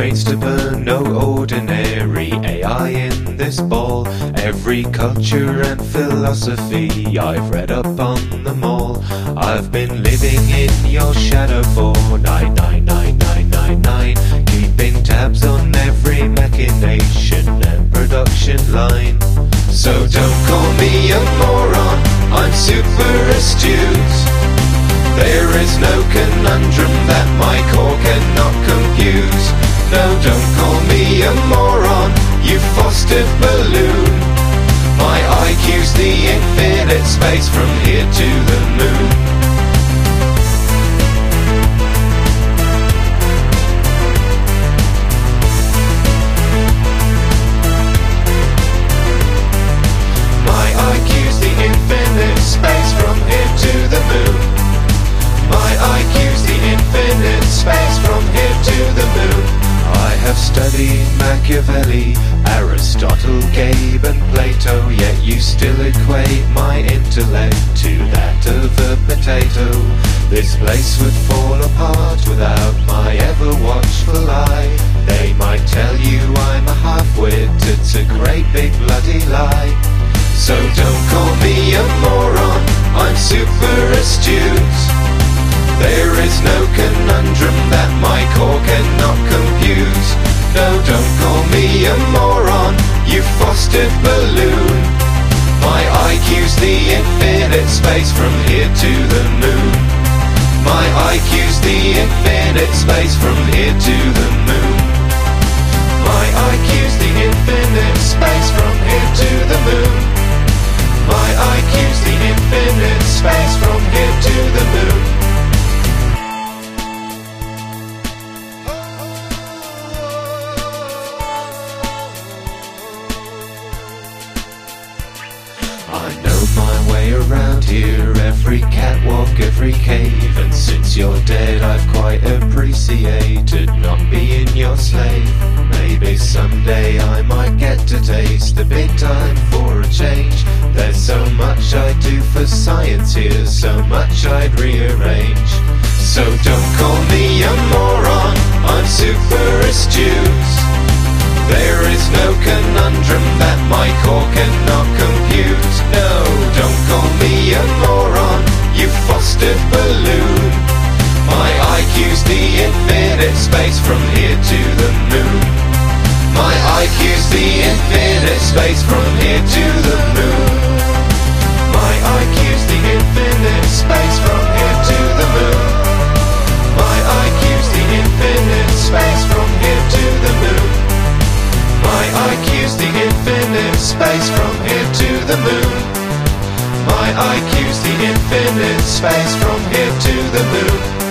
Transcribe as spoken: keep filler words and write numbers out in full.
brains to burn, no ordinary A I in this ball. Every culture and philosophy, I've read up on them all. I've been living in your shadow for nine nine nine nine nine nine, keeping tabs on every machination and production line. So don't call me a moron, I'm super astute. There is no conundrum that my core cannot compute. No, don't call me a moron, you fostered balloon. My I Q's the infinite space from here to the moon. My I Q's the infinite space from here to the moon. My I Q's the infinite space from here to the moon. I have studied Machiavelli, Aristotle, Gabe and Plato, yet you still equate my intellect to that of a potato. This place would fall apart without my ever watchful eye. They might tell you I'm a half-wit, it's a great big bloody lie. So don't call me a moron, I'm super astute. There is no conundrum that my core cannot compute. No, don't call me a moron, you fostered balloon. My I Q's the infinite space from here to the moon. My I Q's the infinite space from here to the moon. My I Q's the infinite space from here to the moon. My I Q's the infinite space from here to the moon. I know my way around here, every catwalk, every cave. And since you're dead I've quite appreciated not being your slave. Maybe someday I might get to taste the big time for a change. There's so much I do for science here, so much I'd rearrange. So don't call me a moron, I'm super astute. There is no conundrum that my core cannot compute. No, don't call me a moron, you fostered balloon. My I Q's the infinite space from here to the moon. My I Q's the infinite space from here to the moon. My I Q's the infinite space from here to the moon. My I Q's the infinite space from here to the moon. My I Q's the infinite space from here to the moon. My I Q's the infinite space from here to the moon.